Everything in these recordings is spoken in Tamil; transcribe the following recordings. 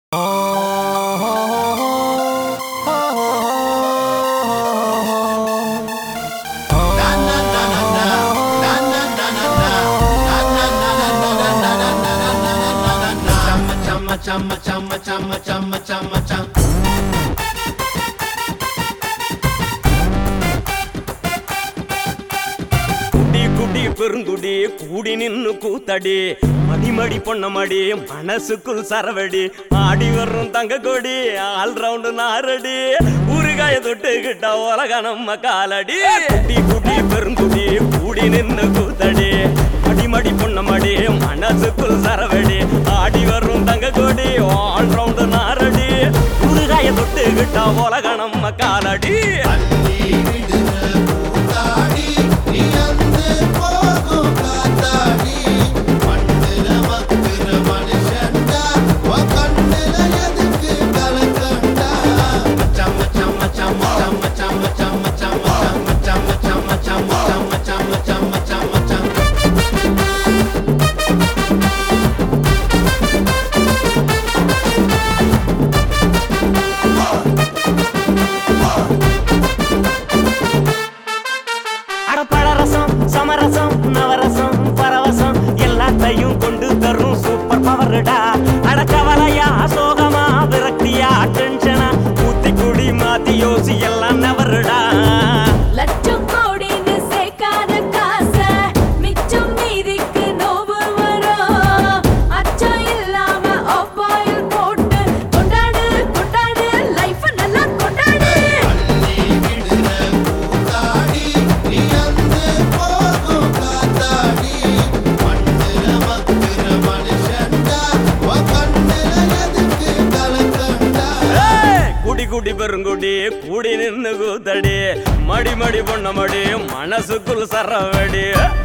பெருங்குடி கூடி நின்னு கூத்தடி மடிமடி பொண்ணமடி மனசுக்குள் சரவடி ஆடி வரும் தங்க கொடி ஆல் ரவுண்டு நாரடி ஊறுகாய தொட்டுக்கிட்ட உலக நம்ம காலடி குடி குடி பெருங்குடி கூடி நின்னு கூத்தடி மடிமடி பொண்ணமடி மனசுக்குள் சரவடி ஆடி வரும் தங்க கொடி ஆல் ரவுண்டு நாரடி ஊறுகாய தொட்டுக்கிட்ட உலக நம்ம காலடி சமரசம் நவரசம் பரவசம் எல்லாத்தையும் கொண்டு தரும் சூப்பர் பவர்டா. அடக்கவலையா சோகமா விரக்தியா டென்ஷனா ஊத்தி குடி மாத்தி யோசி எல்லாம் நவருடா. லட்சம் கோடின்னு சேர்க்காத காசை மிச்சம் மீதிக்கு நோவு வரும். அச்சம் இல்லாம ஆப்பாயில் போட்டு கொண்டாடு கொண்டாடு லைஃப் நல்லா கொண்டாடு. குடி பெருங்குடி கூடி நின்னு கூத்தடி மடி மடி பொண்ண மடி மனசுக்குள் சரவடி.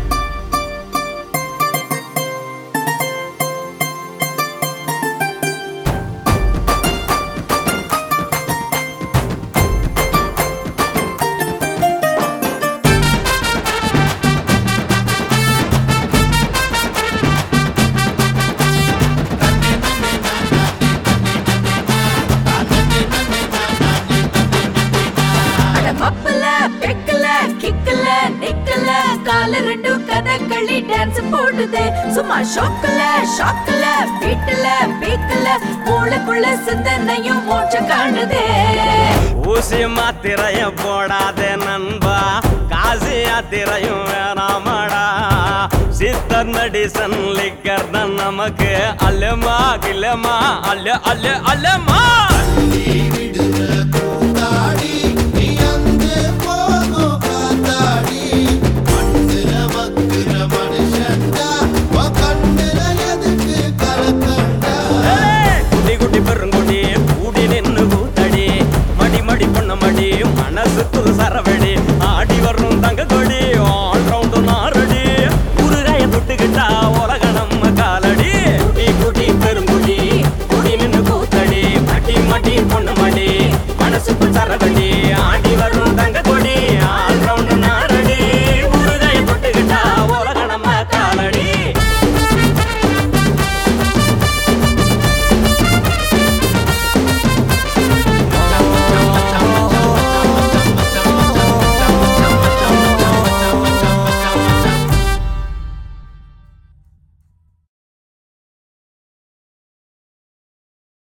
மப்பல பெக்கல கிக்கல நிக்கல கால ரெண்டும் கதகளி டான்ஸ் போடுதே. சும்மா ஷாக்கல பீட்டல பீக்கல மூளைக்குள்ள சிந்தனையும் மோட்ச காணுதே. ஊசி மாத்திரையும் போடாதே நண்பா, காசி யாத்திரையும் வேணாமடா. சித்தர் மெடிசன் லிக்கர் தான் நமக்கு அல்லமா கில்லமா அல்ல அல்ல அல்லமா. குடி குடி பெருங்கு